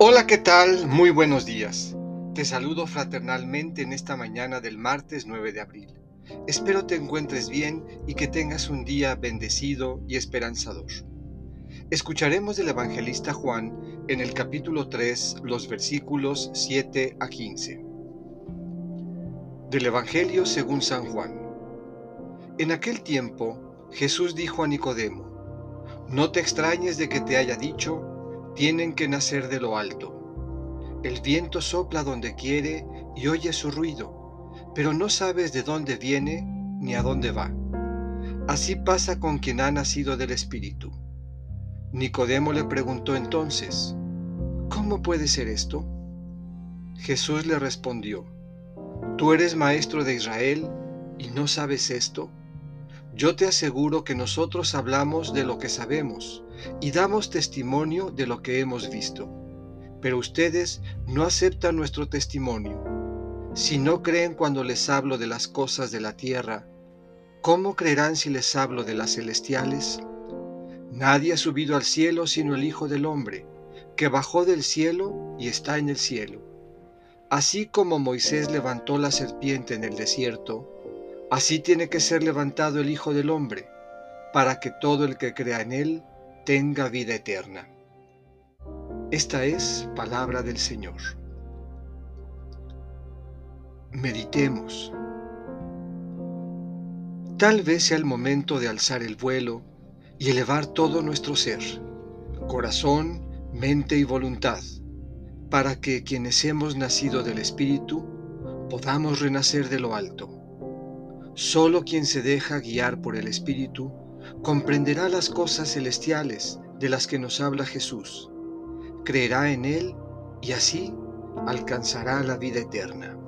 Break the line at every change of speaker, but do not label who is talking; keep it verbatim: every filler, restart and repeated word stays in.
Hola, ¿qué tal? Muy buenos días. Te saludo fraternalmente en esta mañana del martes nueve de abril. Espero te encuentres bien y que tengas un día bendecido y esperanzador. Escucharemos del evangelista Juan en el capítulo tres, los versículos siete a quince. Del Evangelio según San Juan. En aquel tiempo, Jesús dijo a Nicodemo: No te extrañes de que te haya dicho, tienen que nacer de lo alto. El viento sopla donde quiere y oyes su ruido, pero no sabes de dónde viene ni a dónde va. Así pasa con quien ha nacido del Espíritu. Nicodemo le preguntó entonces: ¿Cómo puede ser esto? Jesús le respondió: ¿Tú eres maestro de Israel y no sabes esto? Yo te aseguro que nosotros hablamos de lo que sabemos y damos testimonio de lo que hemos visto, pero ustedes no aceptan nuestro testimonio. Si no creen cuando les hablo de las cosas de la tierra, ¿cómo creerán si les hablo de las celestiales? Nadie ha subido al cielo sino el Hijo del Hombre, que bajó del cielo y está en el cielo. Así como Moisés levantó la serpiente en el desierto, así tiene que ser levantado el Hijo del Hombre, para que todo el que crea en él tenga vida eterna. Esta es palabra del Señor. Meditemos. Tal vez sea el momento de alzar el vuelo y elevar todo nuestro ser, corazón, mente y voluntad, para que quienes hemos nacido del Espíritu podamos renacer de lo alto. Solo quien se deja guiar por el Espíritu comprenderá las cosas celestiales de las que nos habla Jesús, creerá en Él y así alcanzará la vida eterna.